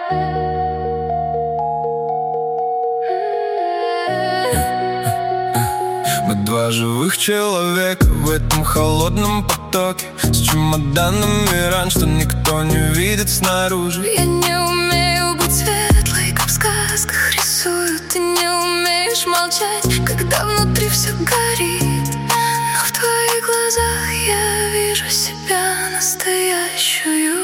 Мы два живых человека в этом холодном потоке, с чемоданами ран, что никто не видит снаружи. Я не умею быть светлой, как в сказках рисуют. Ты не умеешь молчать, когда внутри все горит. Но в твоих глазах я вижу себя настоящую.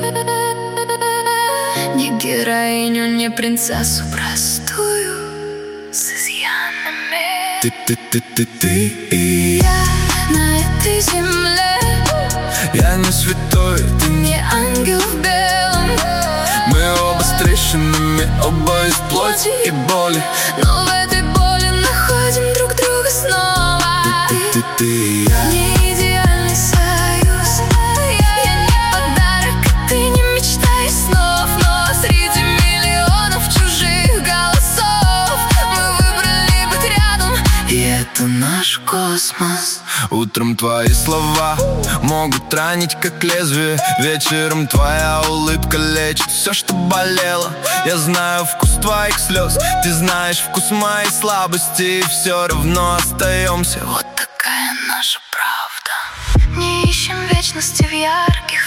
Не героиню, не принцессу простую, с изъянами. Ты и я на этой земле. Я не святой, ты не ангел в белом. Мы оба с трещинами, оба из плоти и боли. Но в этой боли находим друг друга снова. Ты и я. Не идеальный союз, я не подарок, и ты не мечта и снов. Но среди миллионов чужих голосов мы выбрали быть рядом, и это наш космос. Утром твои слова могут ранить, как лезвие. Вечером твоя улыбка лечит все, что болело. Я знаю вкус твоих слез, ты знаешь вкус моей слабости, и все равно остаемся. Вот такая наша правда. Не ищем вечности в ярких